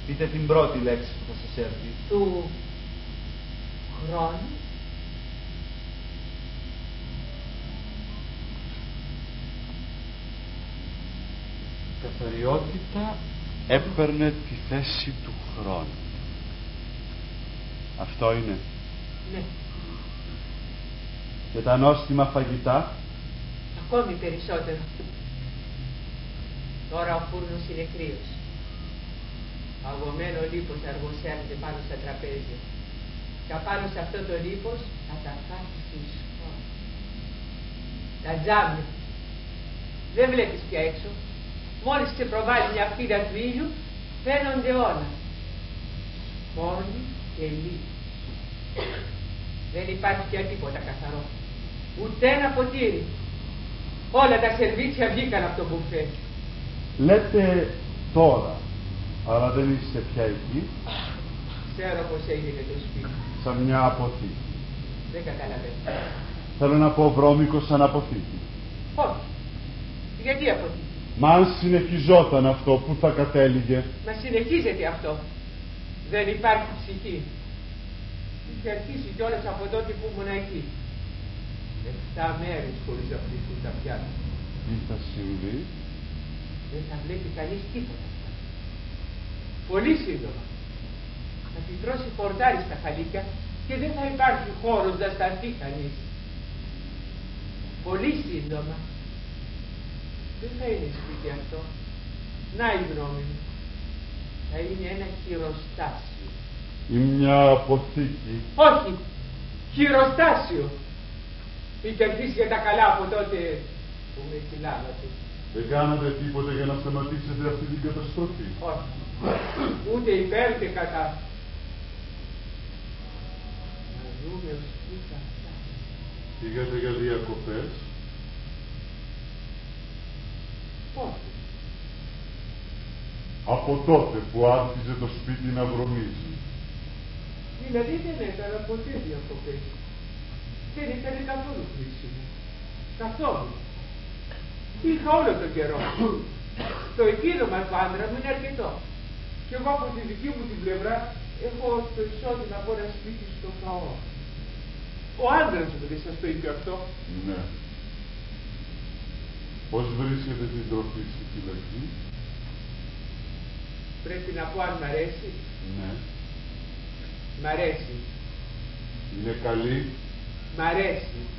Πείτε την πρώτη λέξη που θα σας έρθει. Του χρόνου. Η καθαριότητα έπαιρνε τη θέση του χρόνου. Αυτό είναι. Ναι. Και τα νόστιμα φαγητά. Ακόμη περισσότερο. Τώρα ο φούρνος είναι κρύος. Αγωμένο λίπος αργοσέρνεται πάνω στα τραπέζια. Και απάνω σε αυτό το λίπος καταφάσει η σκόνη. Τα τζάμια. Δεν βλέπεις πια έξω. Μόλις ξεπροβάλλει μια φύλλα του ήλιου, φαίνονται όλα. Σκόνη και λίπος. Δεν υπάρχει πια τίποτα καθαρό. Ούτε ένα ποτήρι. Όλα τα σερβίτσια βγήκαν από το μπουφέ. Λέτε τώρα, αλλά δεν είστε πια εκεί. Ξέρω πως έγινε το σπίτι. Σαν μια αποθήκη. Δεν καταλαβαίνω. Θέλω να πω βρώμικο σαν αποθήκη. Όχι. Γιατί αποθήκη? Μα αν συνεχιζόταν αυτό, πού θα κατέληγε? Μα συνεχίζεται αυτό. Δεν υπάρχει ψυχή. Είχε αρχίσει κιόλας από τότε που ήμουν εκεί. 7 μέρες χωρίς να πληθούν τα πιάτα. Τι θα συμβεί? Δεν θα βλέπει κανείς τίποτα. Πολύ σύντομα. Θα φυτρώσει πορτάρι στα χαλίκια και δεν θα υπάρχει χώρος να σταθεί κανείς. Πολύ σύντομα. Δεν θα είναι σπίτι αυτό. Να η γνώμη μου. Θα είναι ένα χειροστάσιο. Ή μια αποθήκη. Όχι. Χειροστάσιο. Είχε αρχίσει για τα καλά από τότε που με φυλάγατε. Δεν κάνατε τίποτα για να σταματήσετε αυτή την καταστροφή? Όχι. Ούτε υπέρ ούτε κατά. Να δούμε ως τι θα φτάσει. Πήγατε για διακοπές? Όχι. Από τότε που άρχιζε το σπίτι να βρωμίζει. Δηλαδή δεν έκανα ποτέ διακοπές. Δεν ήταν καθόλου χρήσιμο. Καθόλου. Είχα όλο τον καιρό. Το εκείνο μας το άντρα μου είναι αρκετό. Και εγώ από τη δική μου την πλευρά έχω το εισόδημα από ένα σπίτι στο φαό. Ο άντρας μου δεν σας το είπε αυτό? Ναι. Πώς βρίσκεται την τροφή στη φυλακή? Πρέπει να πω αν μ' αρέσει. Ναι. Μ' αρέσει. Είναι καλή? Μ' αρέσει.